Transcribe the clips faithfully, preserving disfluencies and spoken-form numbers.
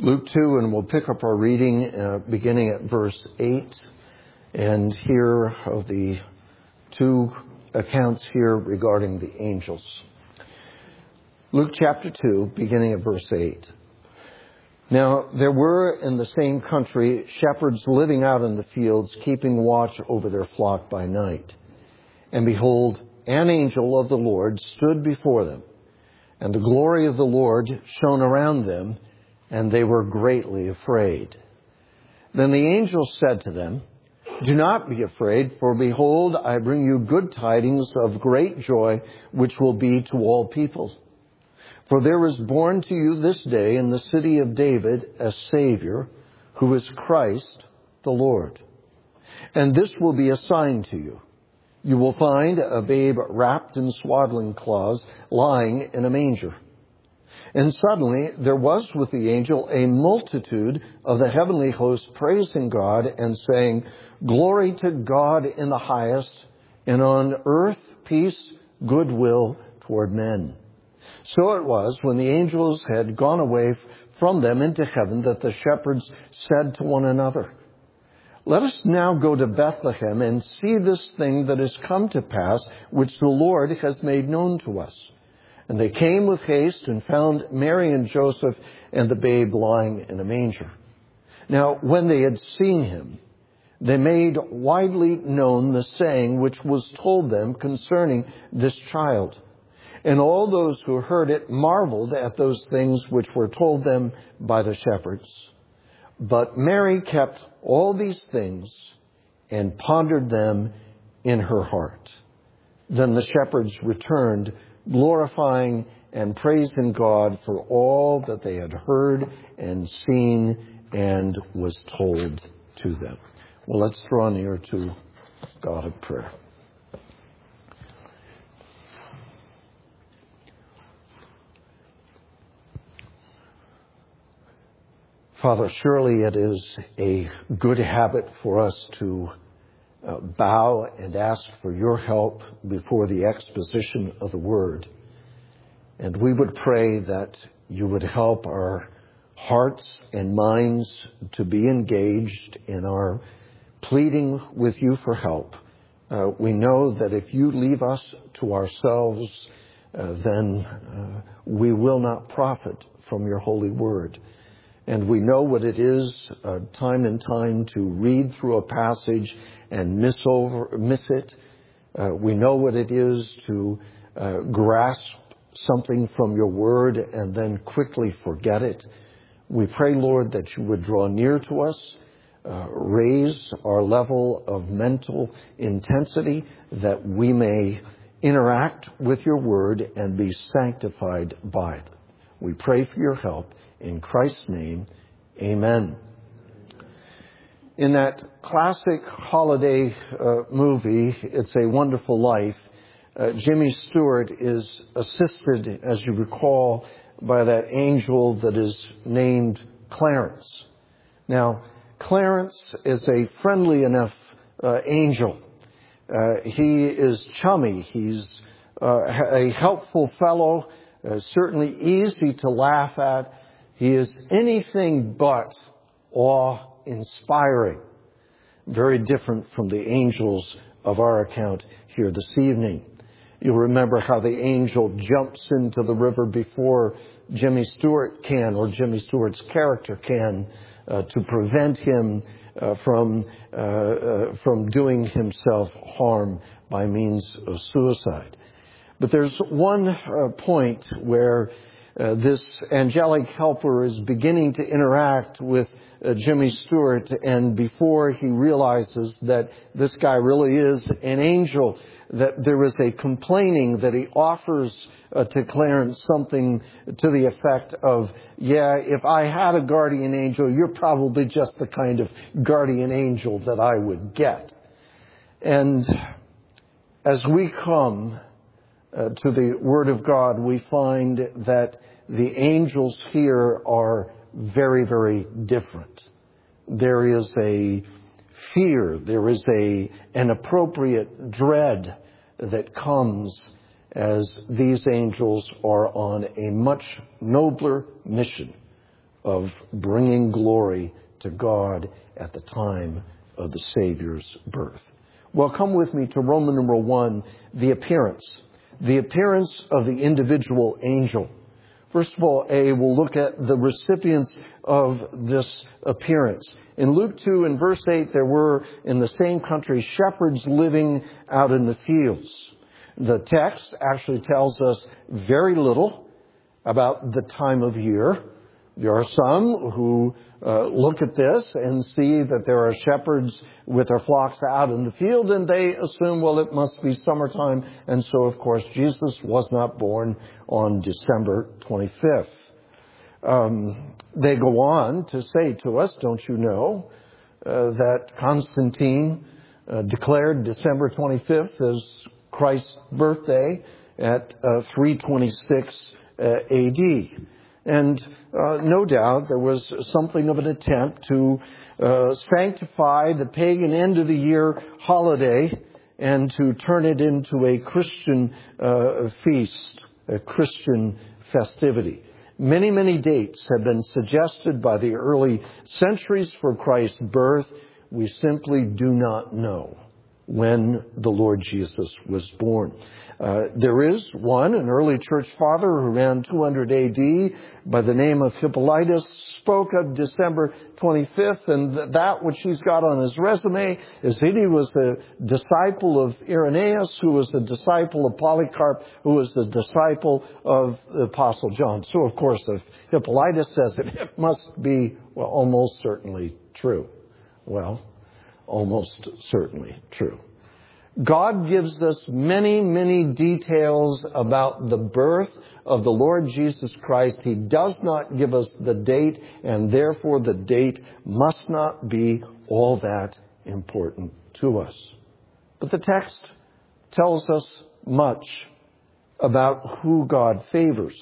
Luke two, and we'll pick up our reading uh, beginning at verse eight, and hear of the two accounts here regarding the angels. Luke chapter two, beginning at verse eight. Now there were in the same country shepherds living out in the fields, keeping watch over their flock by night. And behold, an angel of the Lord stood before them, and the glory of the Lord shone around them, and they were greatly afraid. Then the angel said to them, "Do not be afraid, for behold, I bring you good tidings of great joy, which will be to all people. For there is born to you this day in the city of David a Savior, who is Christ the Lord. And this will be a sign to you. You will find a babe wrapped in swaddling cloths, lying in a manger." And suddenly there was with the angel a multitude of the heavenly host praising God and saying, "Glory to God in the highest, and on earth peace, goodwill toward men." So it was, when the angels had gone away from them into heaven, that the shepherds said to one another, "Let us now go to Bethlehem and see this thing that has come to pass, which the Lord has made known to us." And they came with haste and found Mary and Joseph and the babe lying in a manger. Now, when they had seen him, they made widely known the saying which was told them concerning this child. And all those who heard it marveled at those things which were told them by the shepherds. But Mary kept all these things and pondered them in her heart. Then the shepherds returned, glorifying and praising God for all that they had heard and seen and was told to them. Well, let's draw near to God in prayer. Father, surely it is a good habit for us to uh, bow and ask for your help before the exposition of the Word. And we would pray that you would help our hearts and minds to be engaged in our pleading with you for help. Uh, we know that if you leave us to ourselves, uh, then uh, we will not profit from your holy Word. And we know what it is uh, time and time to read through a passage and miss over, miss it. Uh, we know what it is to uh, grasp something from your word and then quickly forget it. We pray, Lord, that you would draw near to us, uh, raise our level of mental intensity, that we may interact with your word and be sanctified by it. We pray for your help. In Christ's name, amen. In that classic holiday uh, movie, It's a Wonderful Life, uh, Jimmy Stewart is assisted, as you recall, by that angel that is named Clarence. Now, Clarence is a friendly enough uh, angel. Uh, he is chummy. He's uh, a helpful fellow, uh, certainly easy to laugh at. He is anything but awe-inspiring. Very different from the angels of our account here this evening. You'll remember how the angel jumps into the river before Jimmy Stewart can, or Jimmy Stewart's character can, uh, to prevent him uh, from uh, uh, from doing himself harm by means of suicide. But there's one uh, point where Uh, this angelic helper is beginning to interact with uh, Jimmy Stewart, and before he realizes that this guy really is an angel, that there is a complaining that he offers uh, to Clarence something to the effect of, "Yeah, if I had a guardian angel, you're probably just the kind of guardian angel that I would get." And as we come Uh, to the Word of God, we find that the angels here are very, very different. There is a fear, there is a an appropriate dread that comes as these angels are on a much nobler mission of bringing glory to God at the time of the Savior's birth. Well, come with me to Roman numeral one, the appearance. The appearance of the individual angel. First of all, A, we'll look at the recipients of this appearance. In Luke two and verse eight, there were in the same country shepherds living out in the fields. The text actually tells us very little about the time of year. There are some who uh, look at this and see that there are shepherds with their flocks out in the field, and they assume, well, it must be summertime. And so, of course, Jesus was not born on December twenty-fifth. Um, they go on to say to us, don't you know, uh, that Constantine uh, declared December twenty-fifth as Christ's birthday at uh, three twenty-six uh, A D. And uh, no doubt there was something of an attempt to uh, sanctify the pagan end of the year holiday and to turn it into a Christian uh, feast, a Christian festivity. Many, many dates have been suggested by the early centuries for Christ's birth. We simply do not know when the Lord Jesus was born. Uh, there is one, an early church father who around two hundred A D by the name of Hippolytus spoke of December twenty-fifth, and th- that which he's got on his resume is that he was a disciple of Irenaeus, who was a disciple of Polycarp, who was the disciple of the Apostle John. So, of course, if Hippolytus says it, it must be, well, almost certainly true. Well, almost certainly true. God gives us many, many details about the birth of the Lord Jesus Christ. He does not give us the date, and therefore the date must not be all that important to us. But the text tells us much about who God favors.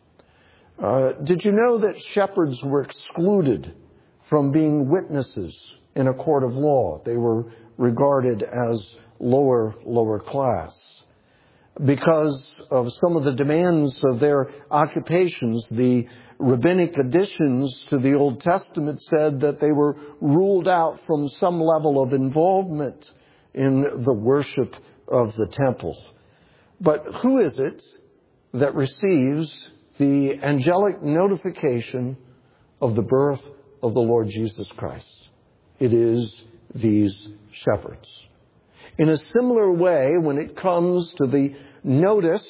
Uh, did you know that shepherds were excluded from being witnesses in a court of law? They were regarded as lower, lower class. Because of some of the demands of their occupations, the rabbinic additions to the Old Testament said that they were ruled out from some level of involvement in the worship of the temple. But who is it that receives the angelic notification of the birth of the Lord Jesus Christ? It is these shepherds. In a similar way, when it comes to the notice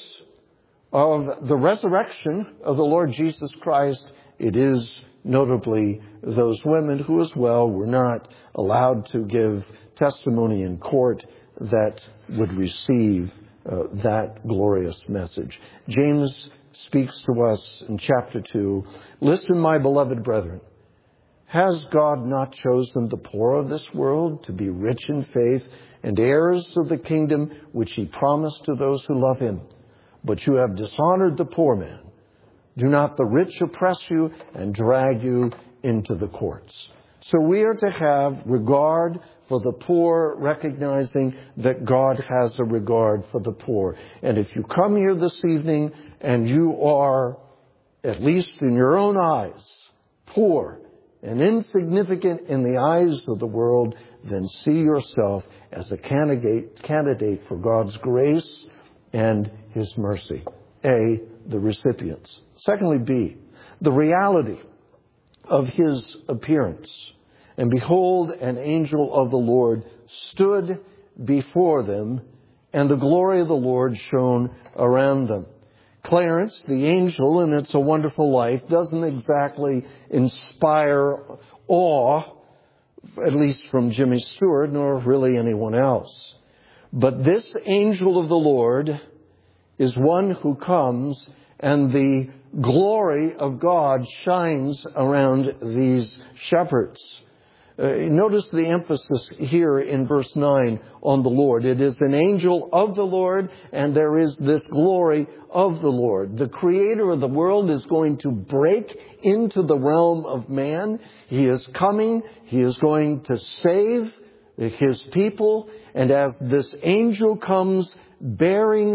of the resurrection of the Lord Jesus Christ, it is notably those women who as well were not allowed to give testimony in court that would receive uh, that glorious message. James speaks to us in chapter two, "Listen, my beloved brethren, has God not chosen the poor of this world to be rich in faith and heirs of the kingdom which he promised to those who love him? But you have dishonored the poor man. Do not the rich oppress you and drag you into the courts?" So we are to have regard for the poor, recognizing that God has a regard for the poor. And if you come here this evening and you are, at least in your own eyes, poor and insignificant in the eyes of the world, then see yourself as a candidate, candidate for God's grace and his mercy. A, the recipients. Secondly, B, the reality of his appearance. "And behold, an angel of the Lord stood before them, and the glory of the Lord shone around them." Clarence, the angel in It's a Wonderful Life, doesn't exactly inspire awe, at least from Jimmy Stewart, nor really anyone else. But this angel of the Lord is one who comes, and the glory of God shines around these shepherds. Uh, notice the emphasis here in verse nine on the Lord. It is an angel of the Lord, and there is this glory of the Lord. The creator of the world is going to break into the realm of man. He is coming. He is going to save his people. And as this angel comes bearing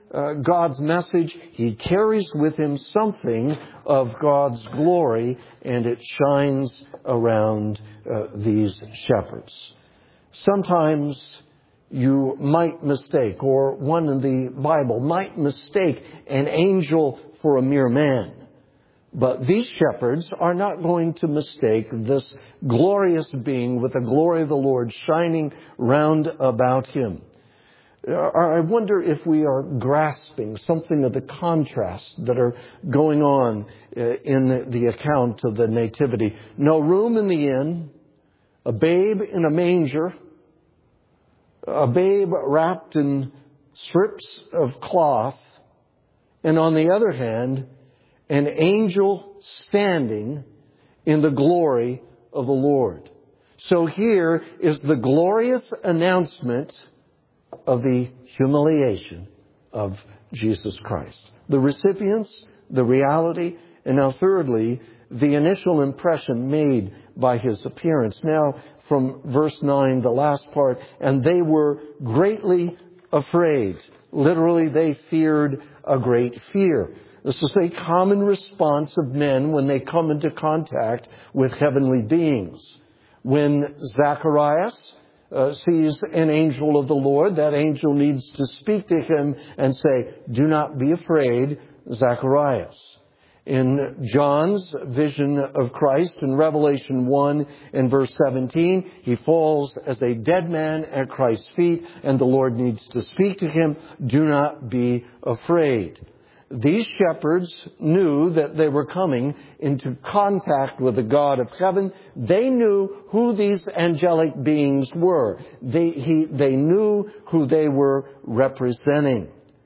uh, God's message, he carries with him something of God's glory, and it shines around uh, these shepherds. Sometimes you might mistake, or one in the Bible might mistake, an angel for a mere man. But these shepherds are not going to mistake this glorious being with the glory of the Lord shining round about him. I wonder if we are grasping something of the contrasts that are going on in the account of the Nativity. No room in the inn, a babe in a manger, a babe wrapped in strips of cloth, and on the other hand, an angel standing in the glory of the Lord. So here is the glorious announcement of the humiliation of Jesus Christ. The recipients, the reality, and now thirdly, the initial impression made by his appearance. Now from verse nine, the last part, and they were greatly afraid. Literally, they feared a great fear. This is a common response of men when they come into contact with heavenly beings. When Zacharias uh, sees an angel of the Lord, that angel needs to speak to him and say, "Do not be afraid, Zacharias." In John's vision of Christ in Revelation one and verse seventeen, he falls as a dead man at Christ's feet, and the Lord needs to speak to him, "Do not be afraid." These shepherds knew that they were coming into contact with the God of heaven. They knew who these angelic beings were. They, he, they knew who they were representing.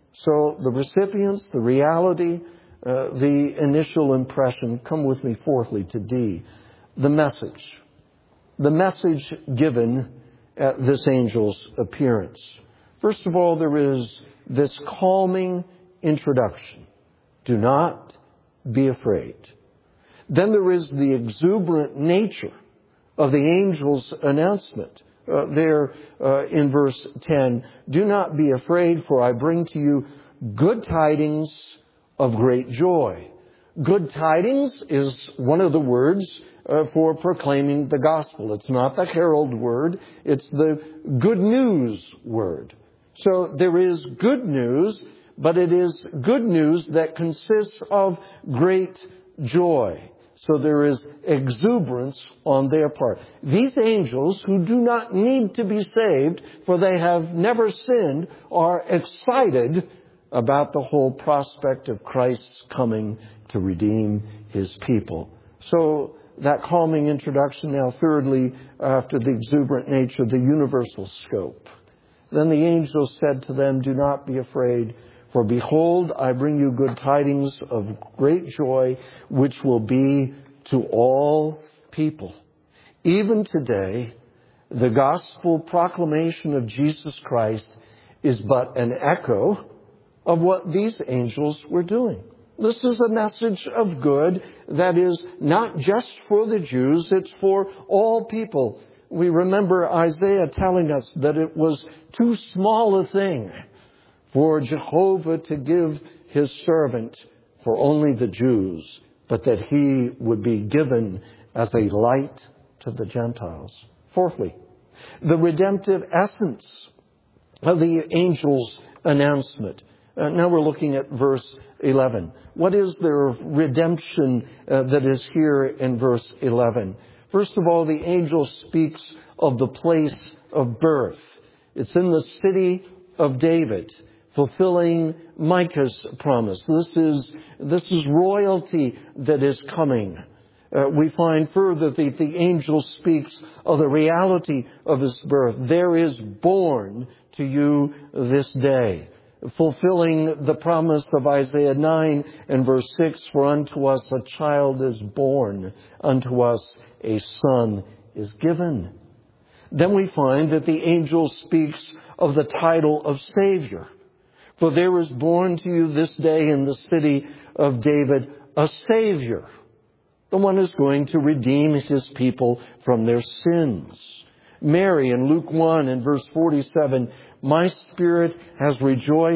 So the recipients, the reality, uh, the initial impression. Come with me fourthly to D, the message. The message given at this angel's appearance. First of all, there is this calming introduction. Do not be afraid. Then there is the exuberant nature of the angel's announcement. Uh, there uh, in verse ten, "Do not be afraid, for I bring to you good tidings of great joy." Good tidings is one of the words uh, for proclaiming the gospel. It's not the herald word. It's the good news word. So there is good news, but it is good news that consists of great joy. So there is exuberance on their part. These angels, who do not need to be saved, for they have never sinned, are excited about the whole prospect of Christ's coming to redeem his people. So that calming introduction. Now thirdly, after the exuberant nature, the universal scope. Then the angel said to them, "Do not be afraid. For behold, I bring you good tidings of great joy, which will be to all people." Even today, the gospel proclamation of Jesus Christ is but an echo of what these angels were doing. This is a message of good that is not just for the Jews, it's for all people. We remember Isaiah telling us that it was too small a thing for Jehovah to give his servant for only the Jews, but that he would be given as a light to the Gentiles. Fourthly, the redemptive essence of the angel's announcement. Uh, now we're looking at verse eleven. What is their redemption uh, that is here in verse eleven? First of all, the angel speaks of the place of birth. It's in the city of David, fulfilling Micah's promise. This is, this is royalty that is coming. Uh, we find further that the angel speaks of the reality of his birth. There is born to you this day, fulfilling the promise of Isaiah nine and verse six, "For unto us a child is born, unto us a son is given." Then we find that the angel speaks of the title of Savior. "For there is born to you this day in the city of David a Savior, the one who's going to redeem his people from their sins." Mary in Luke one and verse forty-seven, "My spirit has rejoiced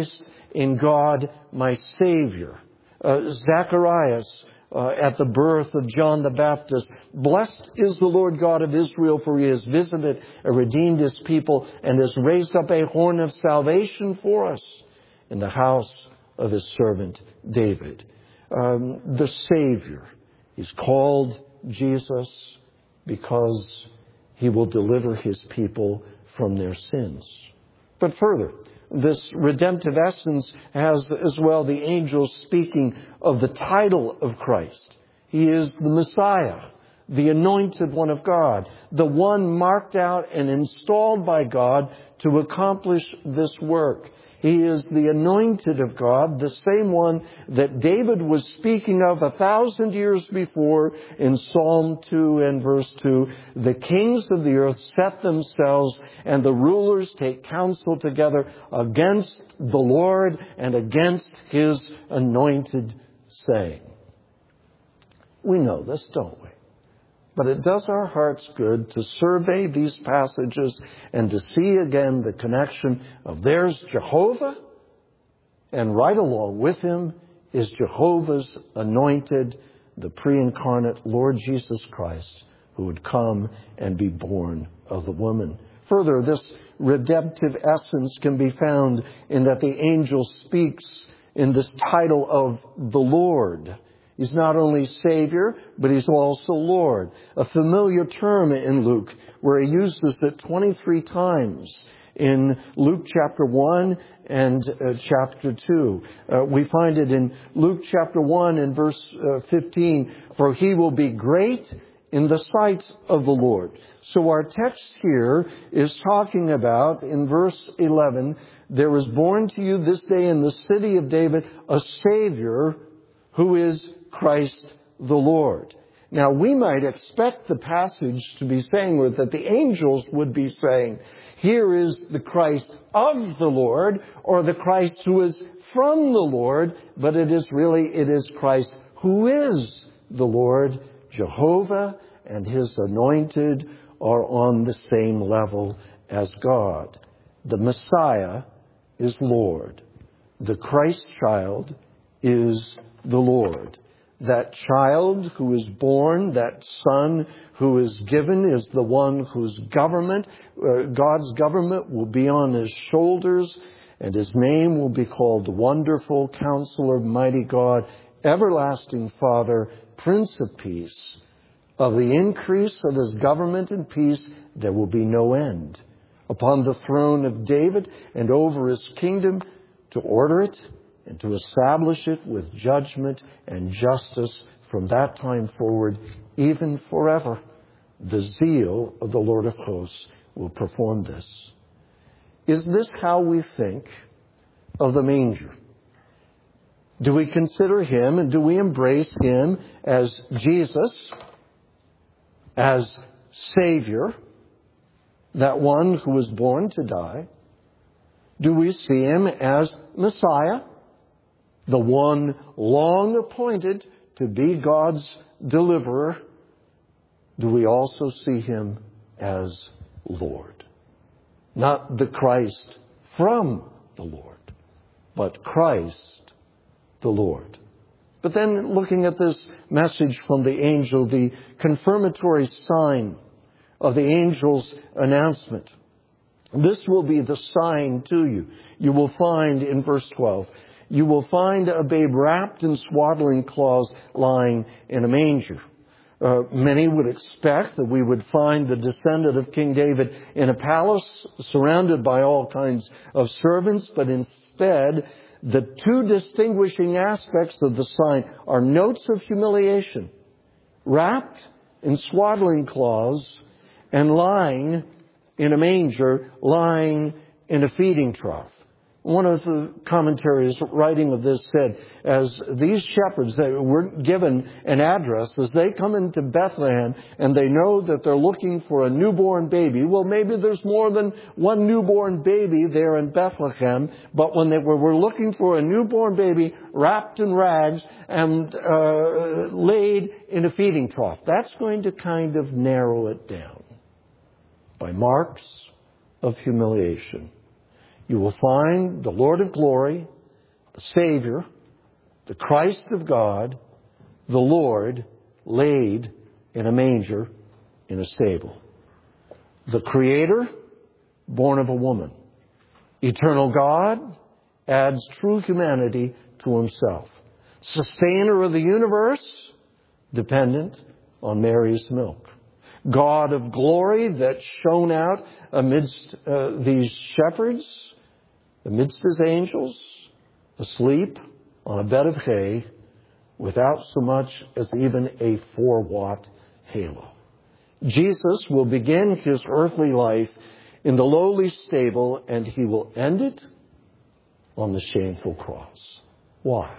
in God my Savior. Uh, Zacharias, uh, at the birth of John the Baptist, blessed is the Lord God of Israel, for he has visited and redeemed his people and has raised up a horn of salvation for us in the house of his servant David. Um, the Savior is called Jesus because he will deliver his people from their sins. But further, this redemptive essence has as well the angels speaking of the title of Christ. He is the Messiah, the anointed one of God, the one marked out and installed by God to accomplish this work. He is the anointed of God, the same one that David was speaking of a thousand years before in Psalm two and verse two. The kings of the earth set themselves and the rulers take counsel together against the Lord and against his anointed, saying. We know this, don't we? But it does our hearts good to survey these passages and to see again the connection of there's Jehovah, and right along with him is Jehovah's anointed, the pre-incarnate Lord Jesus Christ, who would come and be born of the woman. Further, this redemptive essence can be found in that the angel speaks in this title of the Lord. He's not only Savior, but he's also Lord. A familiar term in Luke, where he uses it twenty-three times in Luke chapter one and uh, chapter two. Uh, we find it in Luke chapter one and verse uh, fifteen, for he will be great in the sight of the Lord. So our text here is talking about, in verse eleven, there is born to you this day in the city of David a Savior who is Christ the Lord. Now, we might expect the passage to be saying, or that the angels would be saying, here is the Christ of the Lord, or the Christ who is from the Lord, but it is really, it is Christ who is the Lord. Jehovah and his anointed are on the same level as God. The Messiah is Lord. The Christ child is the Lord. That child who is born, that son who is given, is the one whose government, uh, God's government will be on his shoulders, and his name will be called Wonderful Counselor, Mighty God, Everlasting Father, Prince of Peace. Of the increase of his government and peace, there will be no end. Upon the throne of David and over his kingdom, to order it and to establish it with judgment and justice from that time forward, even forever. The zeal of the Lord of hosts will perform this. Is this how we think of the manger? Do we consider him and do we embrace him as Jesus, as Savior, that one who was born to die? Do we see him as Messiah, the one long appointed to be God's deliverer? Do we also see him as Lord? Not the Christ from the Lord, but Christ the Lord. But then looking at this message from the angel, the confirmatory sign of the angel's announcement. This will be the sign to you. You will find in verse twelve, you will find a babe wrapped in swaddling cloths lying in a manger. Uh, many would expect that we would find the descendant of King David in a palace surrounded by all kinds of servants, but instead the two distinguishing aspects of the sign are notes of humiliation, wrapped in swaddling cloths and lying in a manger, lying in a feeding trough. One of the commentaries writing of this said, as these shepherds, they were given an address, as they come into Bethlehem and they know that they're looking for a newborn baby. Well, maybe there's more than one newborn baby there in Bethlehem, but when they were, were looking for a newborn baby wrapped in rags and uh, laid in a feeding trough, that's going to kind of narrow it down by marks of humiliation. You will find the Lord of glory the Savior, the Christ of God, the Lord, laid in a manger in a stable. The Creator, born of a woman. Eternal God adds true humanity to himself. Sustainer of the universe, dependent on Mary's milk. God of glory that shone out amidst uh, these shepherds, amidst his angels, asleep on a bed of hay without so much as even a four-watt halo. Jesus will begin his earthly life in the lowly stable, and he will end it on the shameful cross. Why?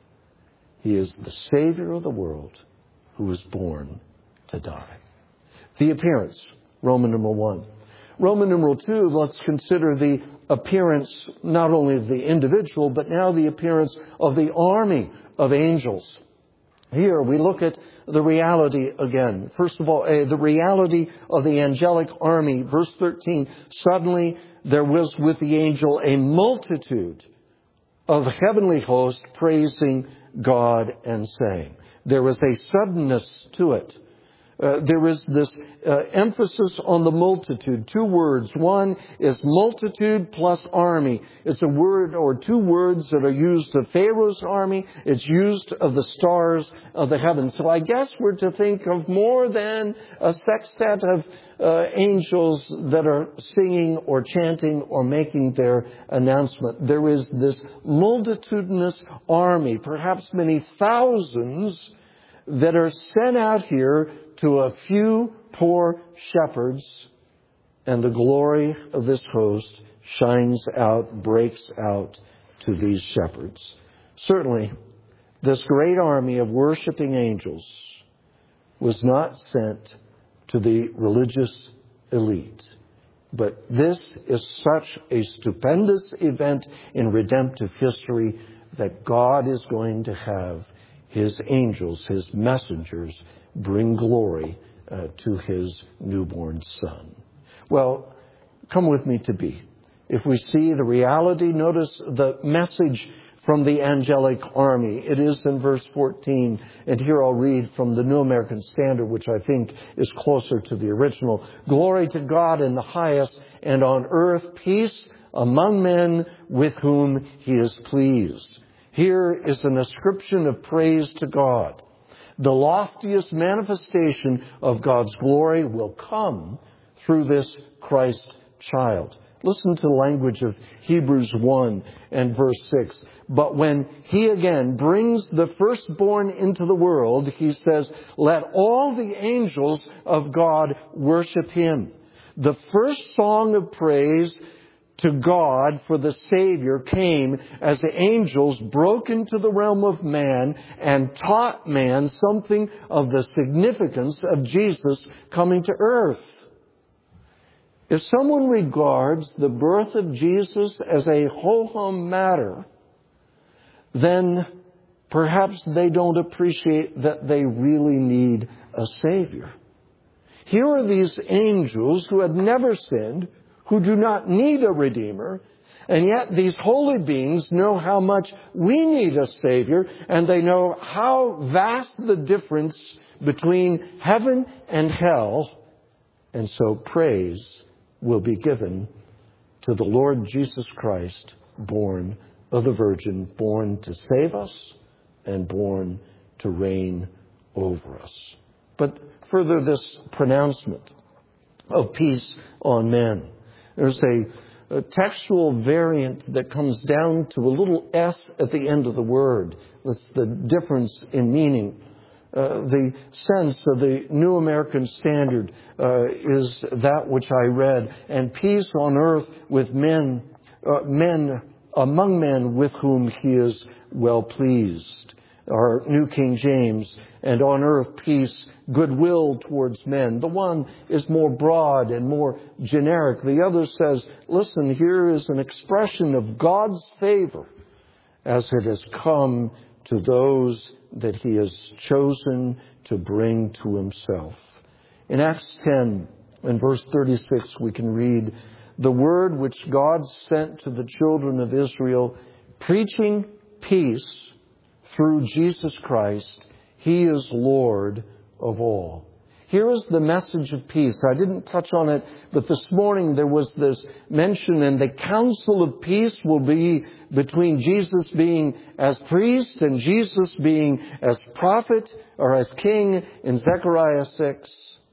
He is the Savior of the world who was born to die. The appearance, Roman numeral one. Roman numeral two, let's consider the appearance not only of the individual, but now the appearance of the army of angels. Here we look at the reality again. First of all, uh, the reality of the angelic army. Verse thirteen, suddenly there was with the angel a multitude of heavenly hosts praising God and saying. There was a suddenness to it. Uh, there is this uh, emphasis on the multitude. Two words. One is multitude plus army. It's a word or two words that are used of Pharaoh's army. It's used of the stars of the heavens. So I guess we're to think of more than a sextet of uh, angels that are singing or chanting or making their announcement. There is this multitudinous army, perhaps many thousands, that are sent out here to a few poor shepherds, and the glory of this host shines out, breaks out to these shepherds. Certainly, this great army of worshiping angels was not sent to the religious elite. But this is such a stupendous event in redemptive history that God is going to have his angels, his messengers, bring glory uh, to his newborn son. Well, come with me to B. If we see the reality, notice the message from the angelic army. It is in verse fourteen, and here I'll read from the New American Standard, which I think is closer to the original. Glory to God in the highest, and on earth peace among men with whom he is pleased. Here is an ascription of praise to God. The loftiest manifestation of God's glory will come through this Christ child. Listen to the language of Hebrews one and verse six. But when he again brings the firstborn into the world, he says, let all the angels of God worship him. The first song of praise to God for the Savior came as the angels broke into the realm of man and taught man something of the significance of Jesus coming to earth. If someone regards the birth of Jesus as a ho-hum matter, then perhaps they don't appreciate that they really need a Savior. Here are these angels who had never sinned, who do not need a Redeemer, and yet these holy beings know how much we need a Savior, and they know how vast the difference between heaven and hell, and so praise will be given to the Lord Jesus Christ, born of the Virgin, born to save us and born to reign over us. But further, this pronouncement of peace on men. There's a, a textual variant that comes down to a little s at the end of the word. That's the difference in meaning. Uh, the sense of the New American Standard uh, is that which I read, and peace on earth with men, uh, men among men with whom he is well pleased. Our New King James, and on earth peace, goodwill towards men. The one is more broad and more generic. The other says, listen, here is an expression of God's favor as it has come to those that he has chosen to bring to himself. In Acts ten, in verse thirty-six, we can read, the word which God sent to the children of Israel, preaching peace through Jesus Christ. He is Lord of all. Here is the message of peace. I didn't touch on it, but this morning there was this mention, and the counsel of peace will be between Jesus being as priest and Jesus being as prophet or as king in Zechariah six.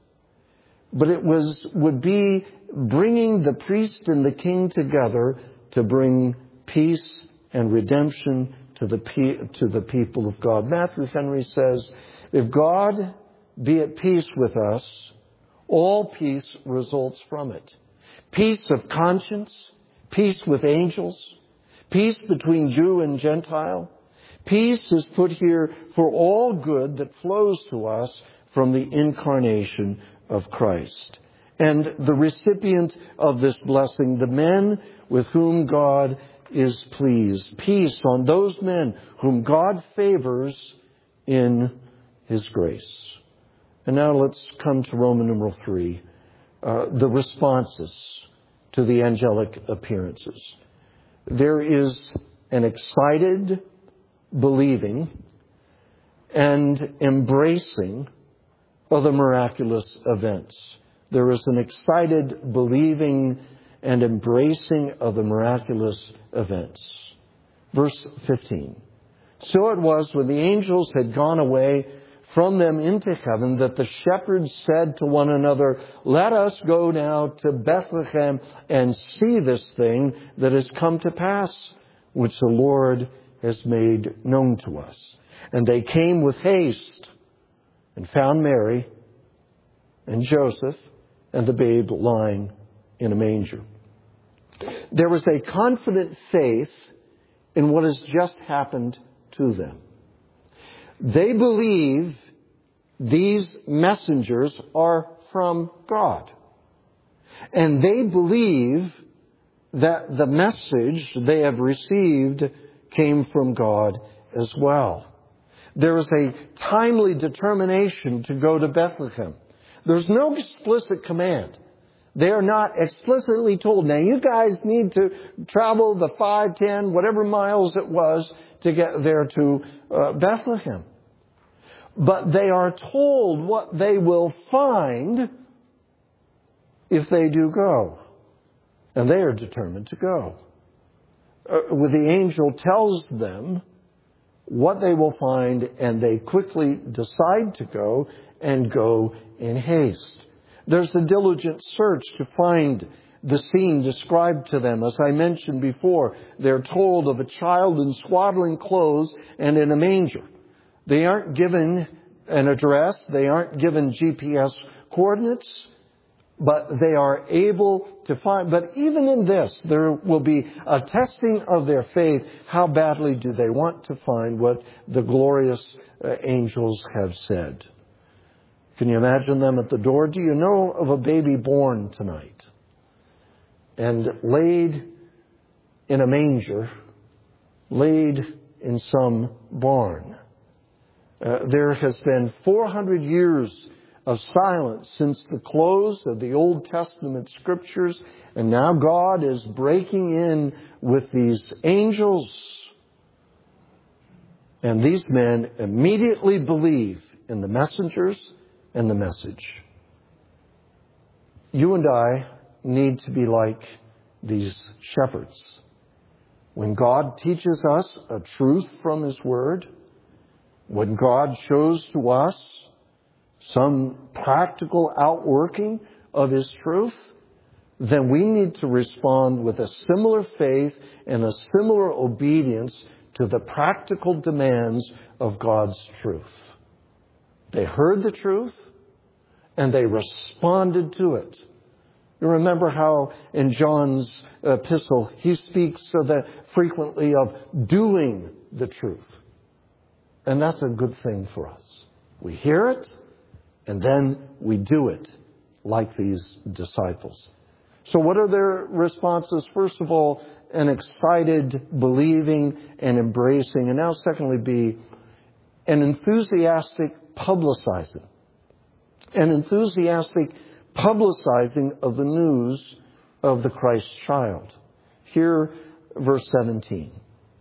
But it was would be bringing the priest and the king together to bring peace and redemption to the pe- to the people of God. Matthew Henry says, if God be at peace with us, all peace results from it. Peace of conscience, peace with angels, peace between Jew and Gentile. Peace is put here for all good that flows to us from the incarnation of Christ. And the recipient of this blessing, the men with whom God is pleased. Peace on those men whom God favors in His grace. And now let's come to Roman numeral three, uh, the responses to the angelic appearances. There is an excited believing and embracing of the miraculous events. There is an excited believing and embracing of the miraculous events. Verse fifteen. So it was when the angels had gone away from them into heaven that the shepherds said to one another, let us go now to Bethlehem and see this thing that has come to pass, which the Lord has made known to us. And they came with haste and found Mary and Joseph and the babe lying in a manger. There was a confident faith in what has just happened to them. They believe these messengers are from God. And they believe that the message they have received came from God as well. There is a timely determination to go to Bethlehem. There's no explicit command. They are not explicitly told, now you guys need to travel the five, ten, whatever miles it was to get there to uh, Bethlehem. But they are told what they will find if they do go. And they are determined to go. Uh, the angel tells them what they will find, and they quickly decide to go and go in haste. There's a diligent search to find the scene described to them. As I mentioned before, they're told of a child in swaddling clothes and in a manger. They aren't given an address. They aren't given G P S coordinates. But they are able to find. But even in this, there will be a testing of their faith. How badly do they want to find what the glorious uh, angels have said? Can you imagine them at the door? Do you know of a baby born tonight and laid in a manger, laid in some barn? Uh, there has been four hundred years of silence since the close of the Old Testament scriptures, and now God is breaking in with these angels. And these men immediately believe in the messengers and the message. You and I need to be like these shepherds. When God teaches us a truth from His Word, when God shows to us some practical outworking of His truth, then we need to respond with a similar faith and a similar obedience to the practical demands of God's truth. They heard the truth and they responded to it. You remember how in John's epistle he speaks so that frequently of doing the truth. And that's a good thing for us. We hear it and then we do it like these disciples. So what are their responses? First of all, an excited believing and embracing. And now secondly, be an enthusiastic publicizing. An enthusiastic publicizing of the news of the Christ child. Here, verse seventeen.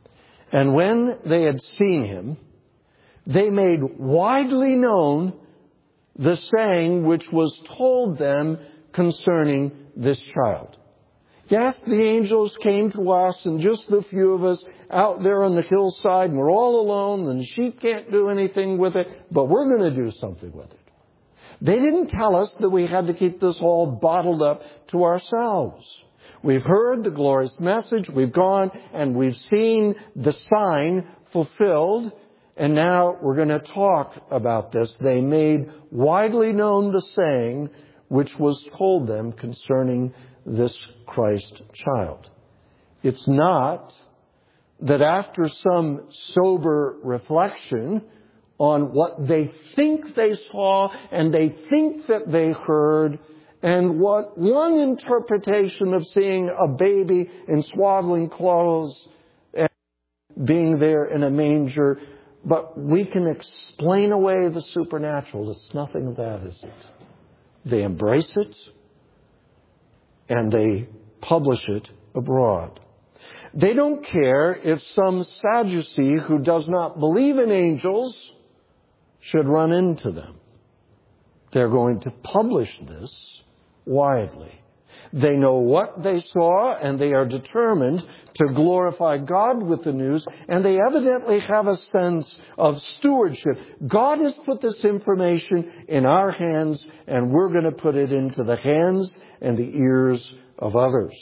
And when they had seen him, they made widely known the saying which was told them concerning this child. Yes, the angels came to us and just the few of us out there on the hillside, and we're all alone and the sheep can't do anything with it, but we're going to do something with it. They didn't tell us that we had to keep this all bottled up to ourselves. We've heard the glorious message, we've gone and we've seen the sign fulfilled, and now we're going to talk about this. They made widely known the saying which was told them concerning this Christ child. It's not that after some sober reflection on what they think they saw and they think that they heard, and what one interpretation of seeing a baby in swaddling clothes and being there in a manger, but we can explain away the supernatural. It's nothing of that, is it? They embrace it and they publish it abroad. They don't care if some Sadducee who does not believe in angels should run into them. They're going to publish this widely. They know what they saw, and they are determined to glorify God with the news, and they evidently have a sense of stewardship. God has put this information in our hands, and we're going to put it into the hands and the ears of others.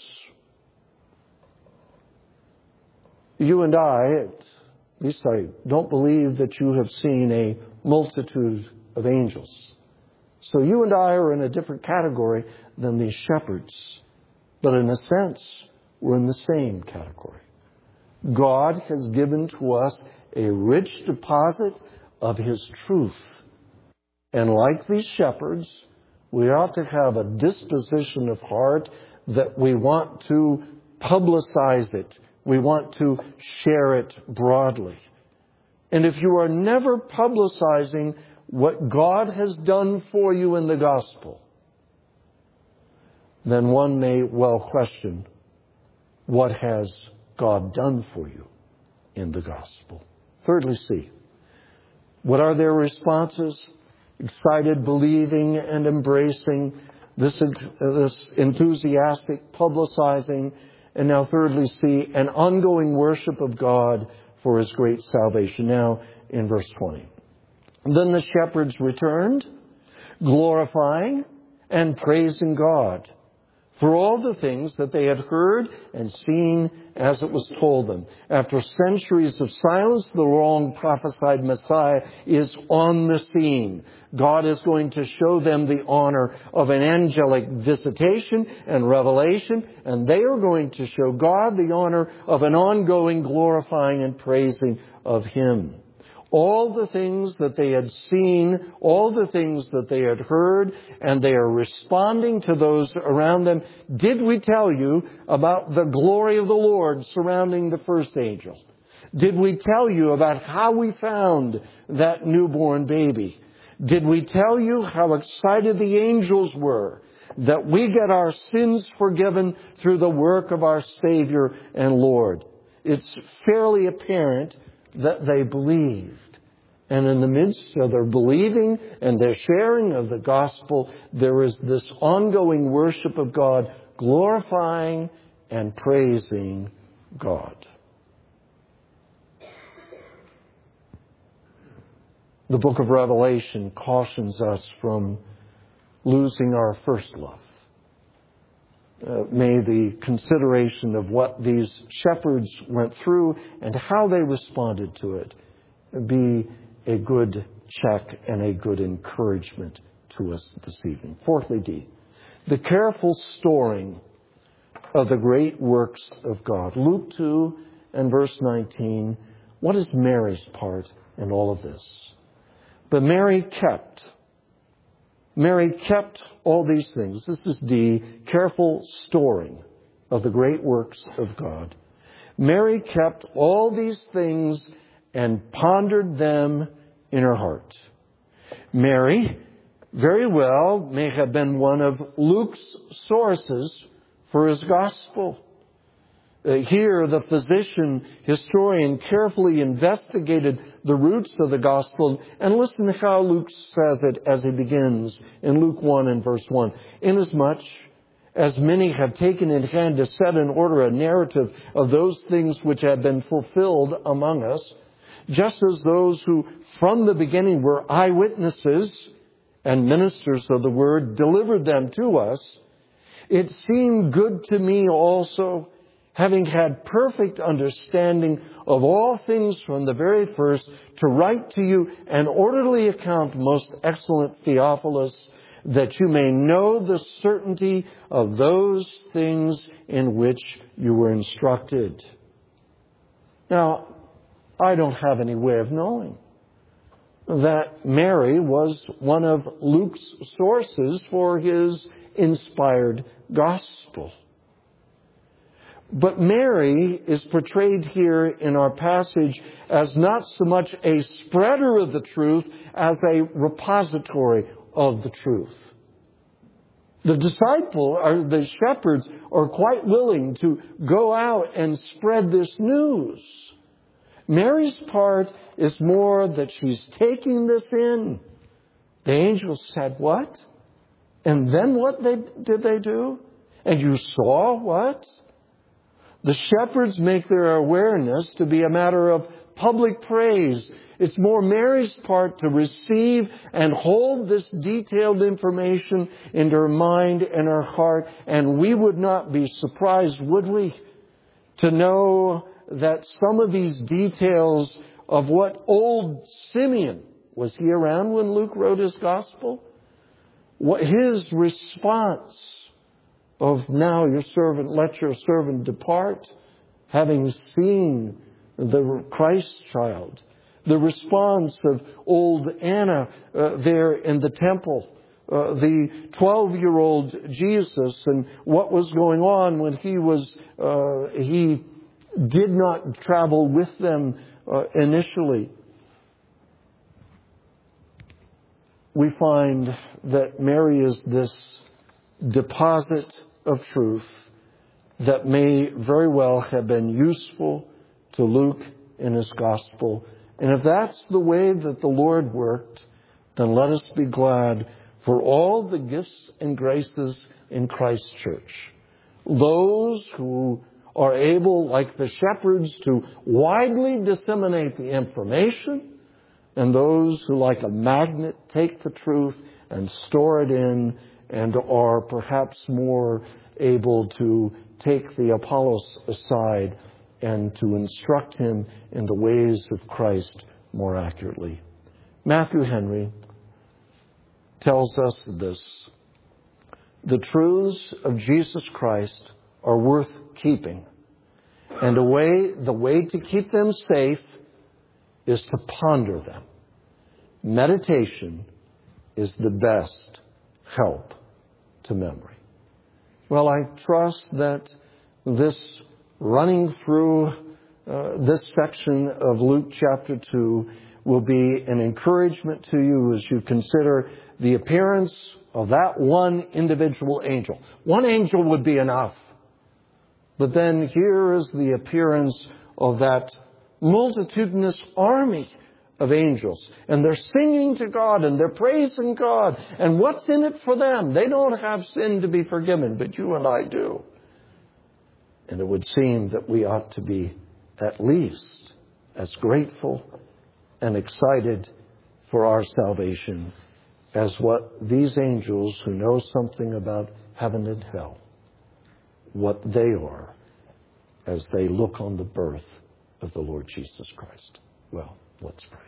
You and I, at least I don't believe that you have seen a multitude of angels. So you and I are in a different category than these shepherds. But in a sense, we're in the same category. God has given to us a rich deposit of His truth. And like these shepherds, we ought to have a disposition of heart that we want to publicize it. We want to share it broadly. And if you are never publicizing what God has done for you in the gospel, then one may well question, what has God done for you in the gospel? Thirdly, C. What are their responses? Excited, believing, and embracing, this, this enthusiastic publicizing. And now thirdly, C, an ongoing worship of God for His great salvation. Now in verse twenty. Then the shepherds returned, glorifying and praising God for all the things that they had heard and seen as it was told them. After centuries of silence, the long prophesied Messiah is on the scene. God is going to show them the honor of an angelic visitation and revelation, and they are going to show God the honor of an ongoing glorifying and praising of Him. All the things that they had seen, all the things that they had heard, and they are responding to those around them. Did we tell you about the glory of the Lord surrounding the first angel? Did we tell you about how we found that newborn baby? Did we tell you how excited the angels were that we get our sins forgiven through the work of our Savior and Lord? It's fairly apparent that they believed. And in the midst of their believing and their sharing of the gospel, there is this ongoing worship of God, glorifying and praising God. The book of Revelation cautions us from losing our first love. Uh, may the consideration of what these shepherds went through and how they responded to it be a good check and a good encouragement to us this evening. Fourthly, D, the careful storing of the great works of God. Luke two and verse nineteen. What is Mary's part in all of this? But Mary kept Mary kept all these things. This is D, careful storing of the great works of God. Mary kept all these things and pondered them in her heart. Mary very well may have been one of Luke's sources for his gospel. Uh, here, the physician historian carefully investigated the roots of the gospel. And listen to how Luke says it as he begins in Luke one and verse one. Inasmuch as many have taken in hand to set in order a narrative of those things which have been fulfilled among us, just as those who from the beginning were eyewitnesses and ministers of the word delivered them to us, it seemed good to me also, having had perfect understanding of all things from the very first, to write to you an orderly account, most excellent Theophilus, that you may know the certainty of those things in which you were instructed. Now, I don't have any way of knowing that Mary was one of Luke's sources for his inspired gospel. But Mary is portrayed here in our passage as not so much a spreader of the truth as a repository of the truth. The disciple, or the shepherds, are quite willing to go out and spread this news. Mary's part is more that she's taking this in. The angels said, what? And then what they, did they do? And you saw what? The shepherds make their awareness to be a matter of public praise. It's more Mary's part to receive and hold this detailed information into her mind and her heart. And we would not be surprised, would we, to know that some of these details of what old Simeon, was he around when Luke wrote his gospel? What his response of, now your servant, let your servant depart, having seen the Christ child. The response of old Anna uh, there in the temple. Uh, the twelve-year-old Jesus and what was going on when he was, uh, he did not travel with them uh, initially. We find that Mary is this deposit of truth that may very well have been useful to Luke in his gospel. And if that's the way that the Lord worked, then let us be glad for all the gifts and graces in Christ's church. Those who are able, like the shepherds, to widely disseminate the information, and those who, like a magnet, take the truth and store it in and are perhaps more able to take the Apollos aside and to instruct him in the ways of Christ more accurately. Matthew Henry tells us this: the truths of Jesus Christ are worth keeping, and a way, the way to keep them safe is to ponder them. Meditation is the best help to memory. Well, I trust that this running through uh, this section of Luke chapter two will be an encouragement to you as you consider the appearance of that one individual angel. One angel would be enough. But then here is the appearance of that multitudinous army of angels. And they're singing to God and they're praising God. And what's in it for them? They don't have sin to be forgiven, but you and I do. And it would seem that we ought to be at least as grateful and excited for our salvation as what these angels who know something about heaven and hell, what they are as they look on the birth of the Lord Jesus Christ. Well, let's pray.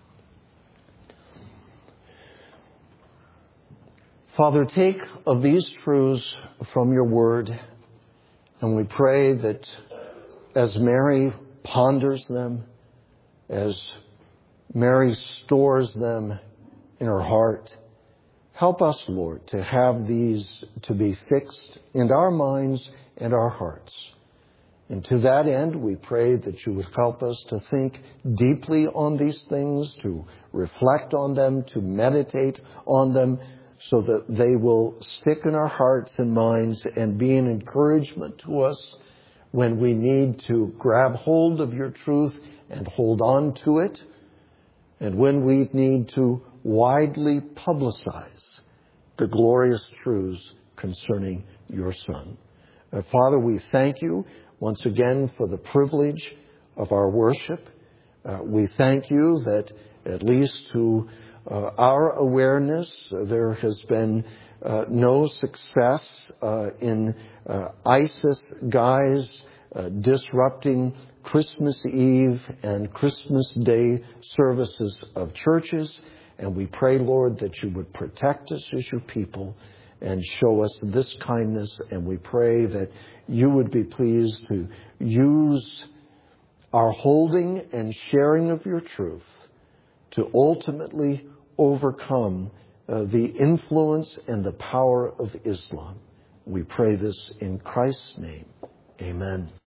Father, take of these truths from your word, and we pray that as Mary ponders them, as Mary stores them in her heart, help us, Lord, to have these to be fixed in our minds and our hearts. And to that end, we pray that you would help us to think deeply on these things, to reflect on them, to meditate on them, so that they will stick in our hearts and minds and be an encouragement to us when we need to grab hold of your truth and hold on to it, and when we need to widely publicize the glorious truths concerning your Son. Uh, Father, we thank you once again for the privilege of our worship. Uh, we thank you that, at least to uh, our awareness, uh, there has been uh, no success uh, in uh, ISIS guys uh, disrupting Christmas Eve and Christmas Day services of churches. And we pray, Lord, that you would protect us as your people and show us this kindness. And we pray that you would be pleased to use our holding and sharing of your truth to ultimately overcome uh, the influence and the power of Islam. We pray this in Christ's name. Amen.